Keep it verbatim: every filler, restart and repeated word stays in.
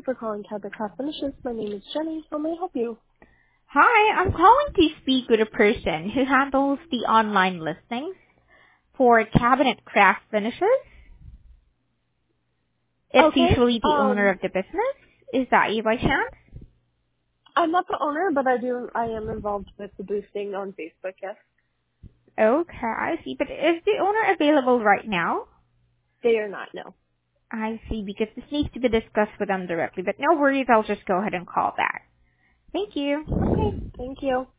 for calling Cabot Craft Finishes. My name is Jenny. How may I help you? Hi, I'm calling to speak with a person who handles the online listings for Cabinet Craft Finishes. It's Okay. usually the owner Um, of the business. Is that you by chance? I'm not the owner, but I do. I am involved with the boosting on Facebook. Yes, Okay, I see. But is the owner available right now? they are not. No. I see, because this needs to be discussed with them directly. But no worries, I'll just go ahead and call back. Thank Okay. you. Thank you.